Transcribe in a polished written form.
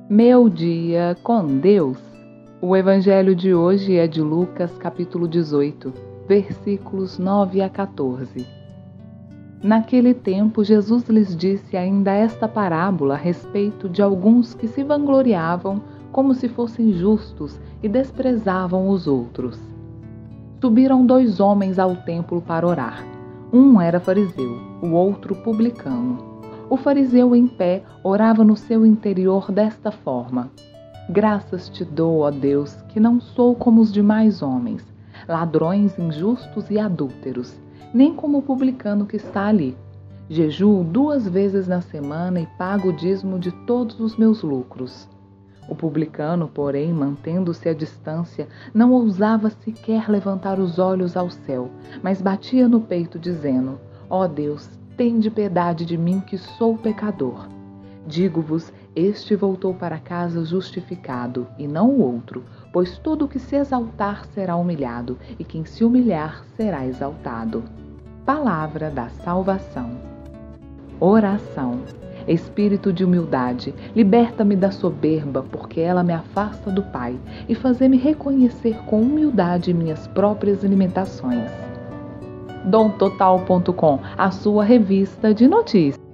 Meu dia com Deus. O evangelho de hoje é de Lucas, capítulo 18, versículos 9 a 14. Naquele tempo, Jesus lhes disse ainda esta parábola a respeito de alguns que se vangloriavam como se fossem justos e desprezavam os outros. Subiram 2 homens ao templo para orar. Um era fariseu, o outro publicano. O fariseu em pé orava no seu interior desta forma: Graças te dou, ó Deus, que não sou como os demais homens, ladrões, injustos e adúlteros, nem como o publicano que está ali. Jejuo 2 vezes na semana e pago o dízimo de todos os meus lucros. O publicano, porém, mantendo-se à distância, não ousava sequer levantar os olhos ao céu, mas batia no peito, dizendo: Ó Deus, tende piedade de mim, que sou pecador. Digo-vos, este voltou para casa justificado, e não o outro, pois todo o que se exaltar será humilhado, e quem se humilhar será exaltado. Palavra da salvação. Oração. Espírito de humildade, liberta-me da soberba, porque ela me afasta do Pai, e fazer-me reconhecer com humildade minhas próprias limitações. domtotal.com, a sua revista de notícias.